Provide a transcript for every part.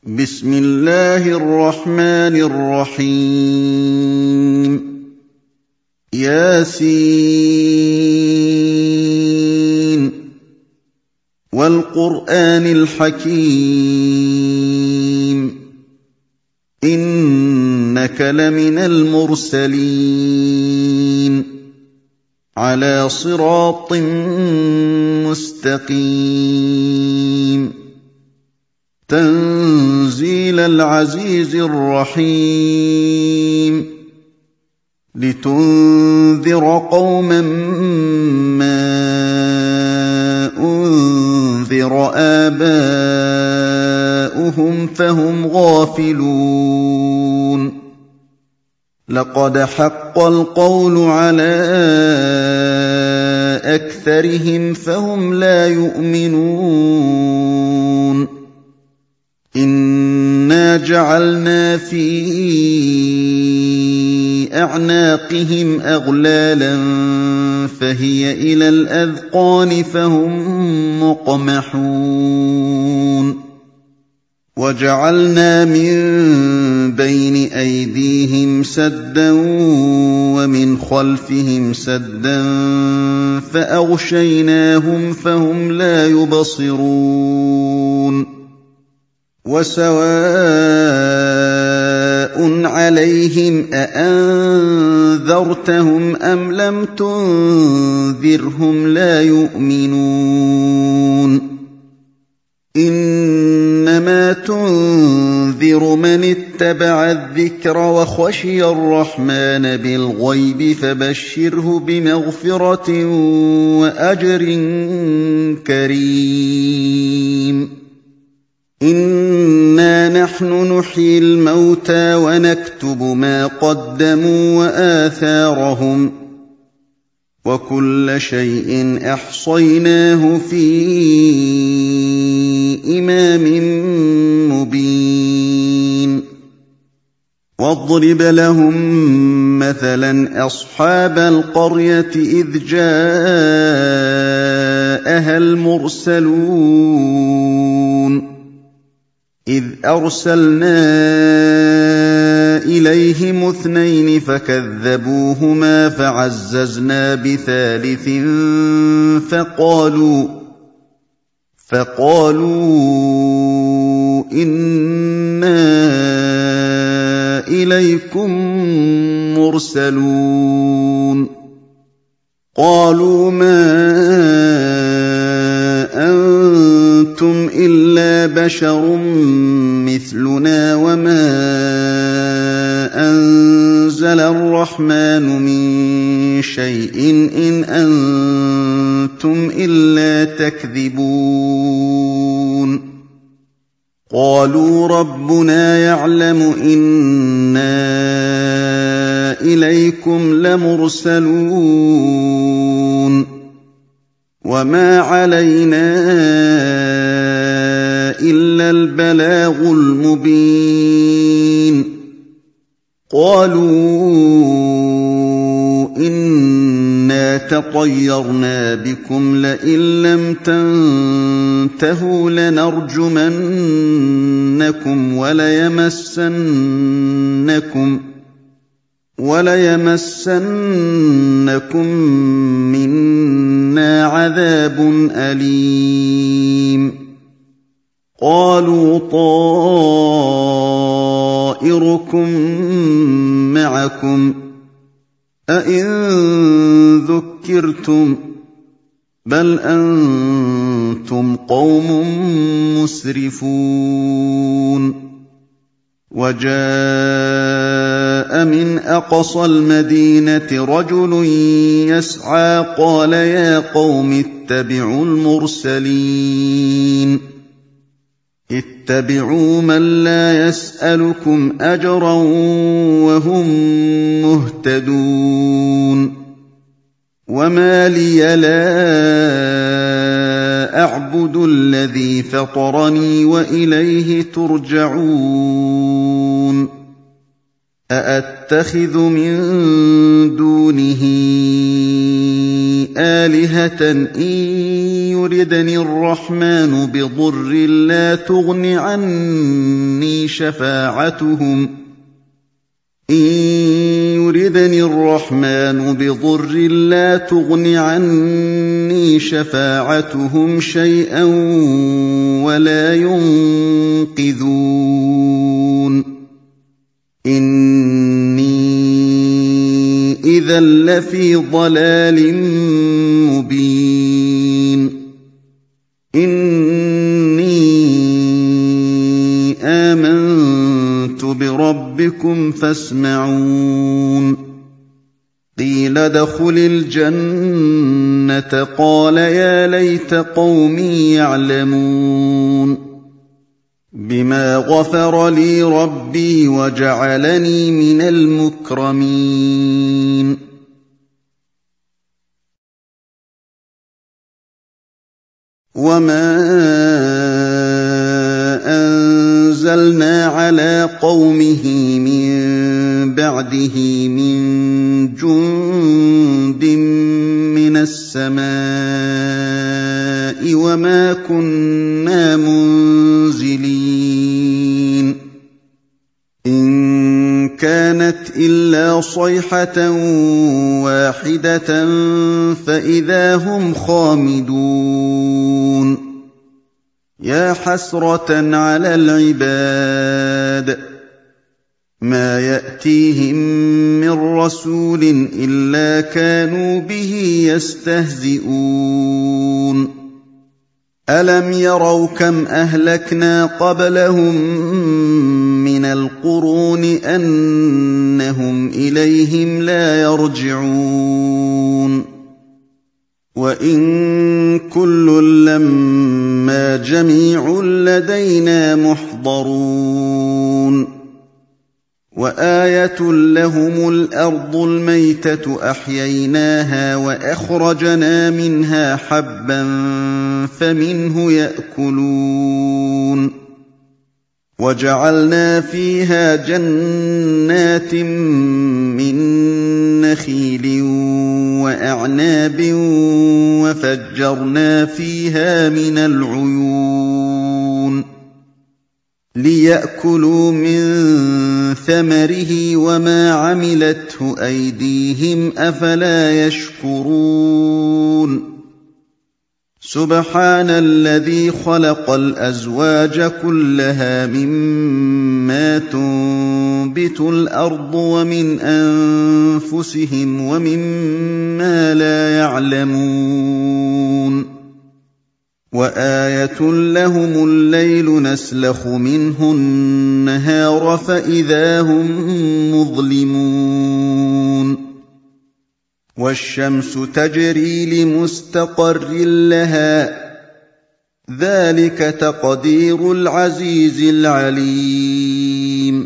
بسم الله الرحمن الرحيم ياسين والقرآن الحكيم إنك لمن المرسلين على صراط مستقيم تنزيل العزيز الرحيم لتنذر قوما ما أنذر آباؤهم فهم غافلون لقد حق القول على أكثرهم فهم لا يؤمنون إنا جعلنا في أعناقهم أغلالا فهي إلى الأذقان فهم مقمحون وجعلنا من بين أيديهم سدا ومن خلفهم سدا فأغشيناهم فهم لا يبصرون وسواء عليهم أأنذرتهم أم لم تنذرهم لا يؤمنون إنما تنذر من اتبع الذكر وخشي الرحمن بالغيب فبشره بمغفرة وأجر كريم إنا نحن نحيي الموتى ونكتب ما قدموا وآثارهم وكل شيء أحصيناه في إمام مبين واضرب لهم مثلا أصحاب القرية إذ جاءها المرسلون إذ أرسلنا إليهم اثنين فكذبوهما فعززنا بثالث فقالوا إنا إليكم مرسلون قالوا ما أنتم إلا بشر مثلنا وما أنزل الرحمن من شيء إن أنتم إلا تكذبون قالوا ربنا يعلم إنا إليكم لمرسلون وما علينا إلا البلاغ المبين قالوا إنا تطيرنا بكم لئن لم تنتهوا لنرجمنكم وليمسنكم منا عذاب أليم قالوا طائركم معكم أئن ذكرتم بل أنتم قوم مسرفون وجاء من أقصى المدينة رجل يسعى قال يا قوم اتبعوا المرسلين اتبعوا من لا يسألكم أجرا وهم مهتدون وما لي لا أعبد الذي فطرني وإليه ترجعون أأتخذ من دونه آلهة إن يردني الرحمن بضر لا تغن عني شفاعتهم شيئا ولا ينقذون إني إذا لفي ضلال مبين إني آمنت بربكم فاسمعون قيل ادخل الجنة قال يا ليت قومي يعلمون بما غفر لي ربي وجعلني من المكرمين وما أنزلنا على قومه من بعده من جند من السماء وما كنا منزلين إن كانت إلا صيحة واحدة فإذا هم خامدون يا حسرة على العباد ما يأتيهم من رسول إلا كانوا به يستهزئون ألم يروا كم أهلكنا قبلهم من القرون أنهم إليهم لا يرجعون وإن كل لما جميع لدينا محضرون وآية لهم الأرض الميتة أحييناها وأخرجنا منها حبا فمنه يأكلون وجعلنا فيها جنات من نخيل وأعناب وفجرنا فيها من العيون ليأكلوا من ثمره وما عملته أيديهم أفلا يشكرون سبحان الذي خلق الأزواج كلها مما تنبت الأرض ومن أنفسهم ومما لا يعلمون وآية لهم الليل نسلخ منه النهار فإذا هم مظلمون والشمس تجري لمستقر لها ذلك تقدير العزيز العليم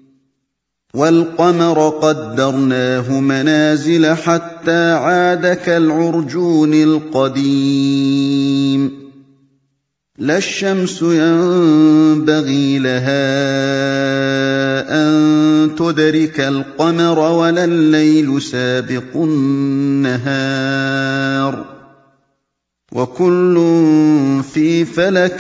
والقمر قدرناه منازل حتى عاد كالعرجون القديم لا الشمس ينبغي لها أن تدرك القمر ولا الليل سابق النهار وكل في فلك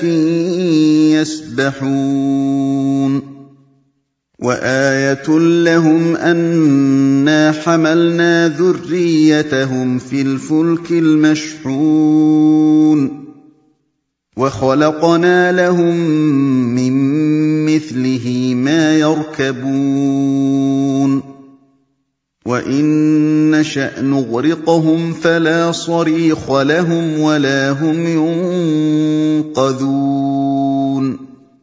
يسبحون وآية لهم أنا حملنا ذريتهم في الفلك المشحون وخلقنا لهم من مثله ما يركبون وإن نشأ نغرقهم فلا صريخ لهم ولا هم ينقذون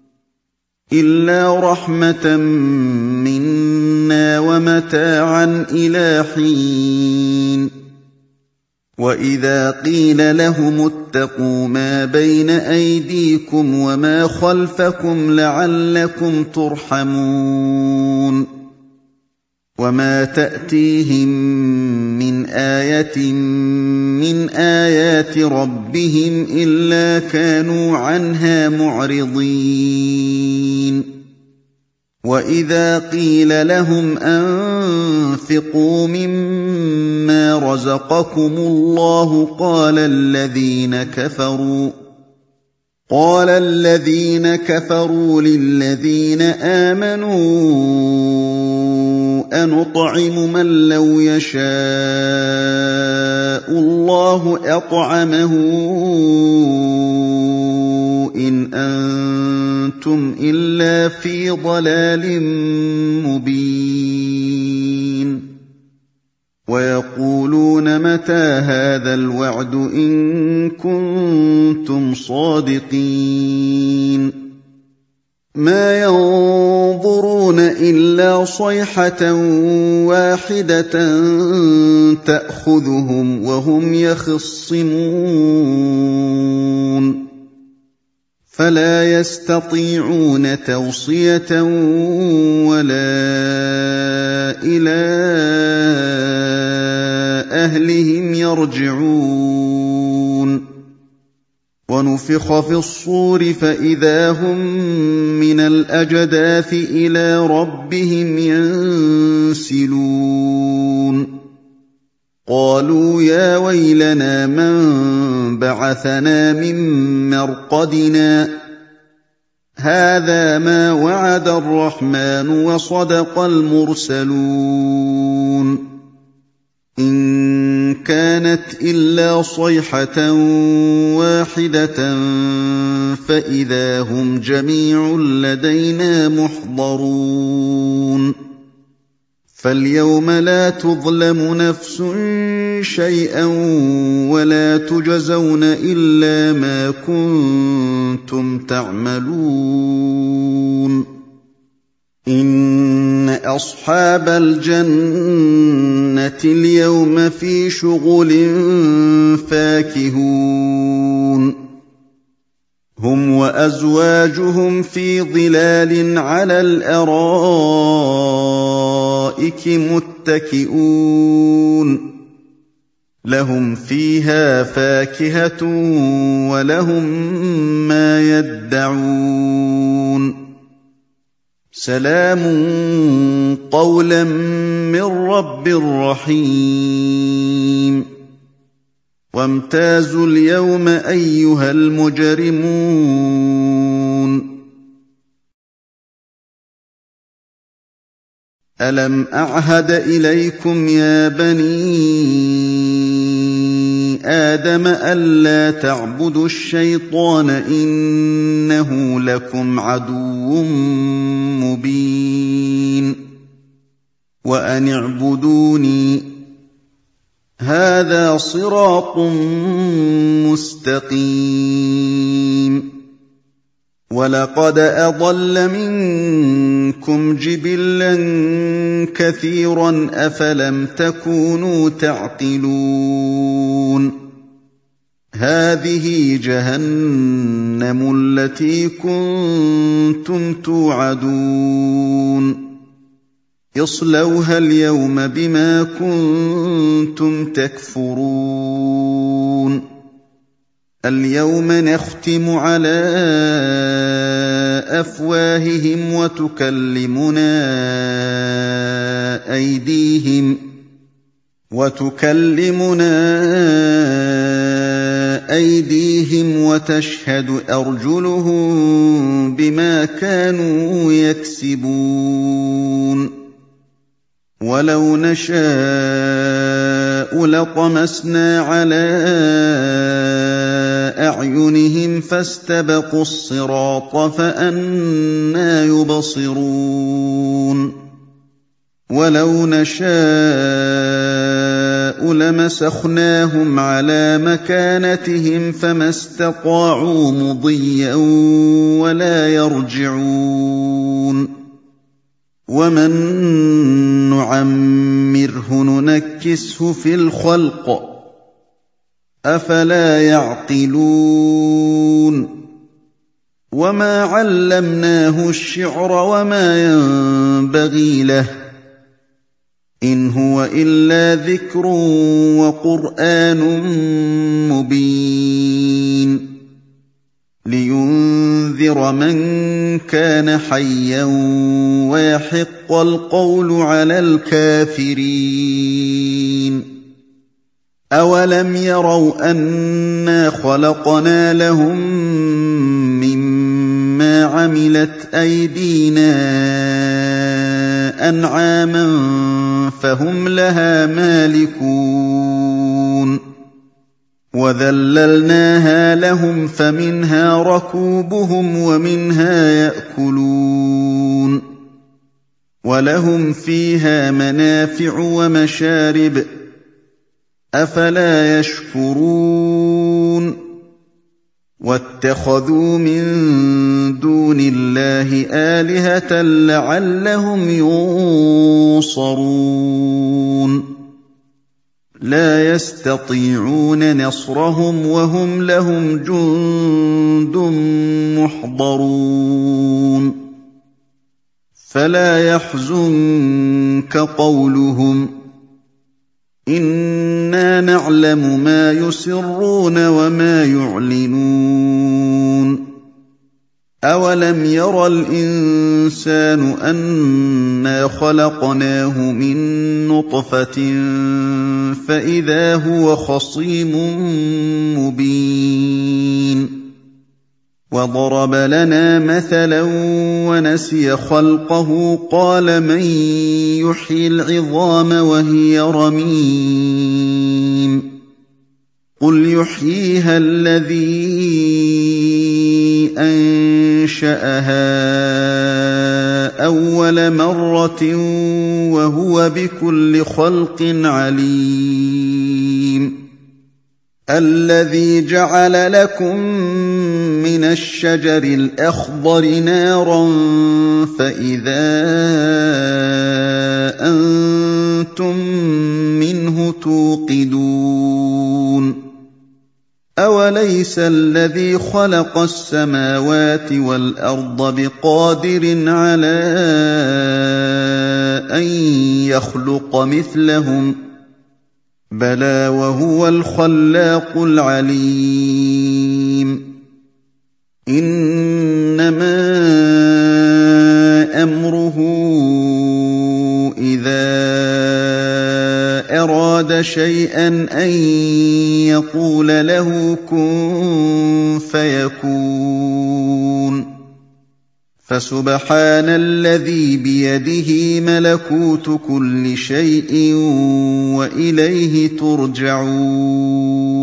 إلا رحمة منا ومتاعا إلى حين وإذا قيل لهم اتقوا ما بين أيديكم وما خلفكم لعلكم ترحمون وما تأتيهم من آية من آيات ربهم إلا كانوا عنها معرضين وَإِذَا قِيلَ لَهُمْ أَنفِقُوا مِمَّا رَزَقَكُمُ اللَّهُ قَالَ الَّذِينَ كَفَرُوا لِلَّذِينَ آمَنُوا أَنُطْعِمُ مَن لَّوْ يَشَاءُ اللَّهُ أَطْعَمَهُ إِنْ أَنتُمْ إِلَّا فِي ضَلَالٍ مُّبِينٍ وَيَقُولُونَ مَتَىٰ هَٰذَا الْوَعْدُ إِن كُنتُمْ صَادِقِينَ مَا يَنظُرُونَ إِلَّا صَيْحَةً وَاحِدَةً تَأْخُذُهُمْ وَهُمْ يَخِصِّمُونَ فَلَا يَسْتَطِيعُونَ تَوْصِيَةً وَلَا إِلَىٰ أَهْلِهِمْ يَرْجِعُونَ وَنُفِخَ فِي الصُّورِ فَإِذَا هُم مِّنَ الْأَجْدَاثِ إِلَىٰ رَبِّهِمْ يَنسِلُونَ قَالُوا يَا وَيْلَنَا مَن بَعَثَنَا مِن مَّرْقَدِنَا هَٰذَا مَا وَعَدَ الرَّحْمَٰنُ وَصَدَقَ الْمُرْسَلُونَ إِن كَانَتْ إِلَّا صَيْحَةً وَاحِدَةً فَإِذَا هُمْ جَمِيعٌ لَّدَيْنَا مُحْضَرُونَ فَالْيَوْمَ لَا تُظْلَمُ نَفْسٌ شَيْئًا وَلَا تُجْزَوْنَ إِلَّا مَا كُنتُمْ تَعْمَلُونَ إِنَّ أَصْحَابَ الْجَنَّةِ الْيَوْمَ فِي شُغُلٍ فَاكِهُونَ هُمْ وَأَزْوَاجُهُمْ فِي ظِلَالٍ عَلَى الْأَرَائِكِ مُتَّكِئُونَ لَهُمْ فِيهَا فَاكِهَةٌ وَلَهُم مَّا يَدَّعُونَ سَلَامٌ قَوْلًا مِّن رَّبٍّ رَّحِيمٍ وَامْتَازُوا الْيَوْمَ أَيُّهَا الْمُجْرِمُونَ أَلَمْ أَعْهَدْ إِلَيْكُمْ يَا بَنِي آدَمَ أَلَّا تَعْبُدُوا الشَّيْطَانَ إِنَّهُ لَكُمْ عَدُوٌّ مُّبِينٌ وَأَنِ اعْبُدُونِي هَٰذَا صِرَاطٌ مُّسْتَقِيمٌ وَلَقَدْ أَضَلَّ مِنكُمْ جِبِلًّا كَثِيرًا ۖ أَفَلَمْ تَكُونُوا تَعْقِلُونَ هَٰذِهِ جَهَنَّمُ الَّتِي كُنتُمْ تُوعَدُونَ اصْلَوْهَا الْيَوْمَ بِمَا كُنتُمْ تَكْفُرُونَ الْيَوْمَ نَخْتِمُ عَلَىٰ أَفْوَاهِهِمْ وَتُكَلِّمُنَا أَيْدِيهِمْ وَتَشْهَدُ أَرْجُلُهُم بِمَا كَانُوا يَكْسِبُونَ وَلَوْ نَشَاءُ لَطَمَسْنَا عَلَىٰ أَعْيُنِهِمْ فَاسْتَبَقُوا الصِّرَاطَ فَأَنَّىٰ يُبْصِرُونَ وَلَوْ نَشَاءُ لَمَسَخْنَاهُمْ عَلَىٰ مَكَانَتِهِمْ فَمَا اسْتَطَاعُوا مُضِيًّا وَلَا يَرْجِعُونَ وَمَن نُّعَمِّرْهُ نُنَكِّسْهُ فِي الْخَلْقِ ۖ أَفَلَا يَعْقِلُونَ وَمَا عَلَّمْنَاهُ الشِّعْرَ وَمَا يَنبَغِي لَهُ ۚ إِنْ هُوَ إِلَّا ذِكْرٌ وَقُرْآنٌ مُّبِينٌ لِيُنذِرَ مَن كَانَ حَيًّا وَيَحِقَّ الْقَوْلُ عَلَى الْكَافِرِينَ أَوَلَمْ يَرَوْا أَنَّا خَلَقْنَا لَهُم مِّمَّا عَمِلَتْ أَيْدِينَا أَنْعَامًا فَهُمْ لَهَا مَالِكُونَ وَذَلَّلْنَاهَا لَهُمْ فَمِنْهَا رَكُوبُهُمْ وَمِنْهَا يَأْكُلُونَ وَلَهُمْ فِيهَا مَنَافِعُ وَمَشَارِبُ ۖ أَفَلَا يَشْكُرُونَ وَاتَّخَذُوا مِن دُونِ اللَّهِ آلِهَةً لَّعَلَّهُمْ يُنصَرُونَ لَا يَسْتَطِيعُونَ نَصْرَهُمْ وَهُمْ لَهُمْ جُندٌ مُّحْضَرُونَ فَلَا يَحْزُنكَ قَوْلُهُمْ ۘ إِنَّا نَعْلَمُ مَا يُسِرُّونَ وَمَا يُعْلِنُونَ أَوَلَمْ يَرَ الْإِنسَانُ أَنَّا خَلَقْنَاهُ مِن نُّطْفَةٍ فَإِذَا هُوَ خَصِيمٌ مُّبِينٌ وَضَرَبَ لَنَا مَثَلًا وَنَسِيَ خَلْقَهُ قَالَ مَن يُحْيِي الْعِظَامَ وَهِيَ رَمِيمٌ قُلْ يُحْيِيهَا الَّذِي أَنشَأَهَا أَوَّلَ مَرَّةٍ وَهُوَ بِكُلِّ خَلْقٍ عَلِيمٌ الَّذِي جَعَلَ لَكُم مِّنَ الشَّجَرِ الْأَخْضَرِ نَارًا فَإِذَا أَنتُم مِّنْهُ تُوقِدُونَ أَوَلَيْسَ الَّذِي خَلَقَ السَّمَاوَاتِ وَالْأَرْضَ بِقَادِرٍ عَلَىٰ أَن يَخْلُقَ مِثْلَهُم ۚ بَلَىٰ وَهُوَ الْخَلَّاقُ الْعَلِيمُ إِنَّمَا أَمْرُهُ إِذَا أَرَادَ شَيْئًا أَن يَقُولَ لَهُ كُن فَيَكُونُ فَسُبْحَانَ الَّذِي بِيَدِهِ مَلَكُوتُ كُلِّ شَيْءٍ وَإِلَيْهِ تُرْجَعُونَ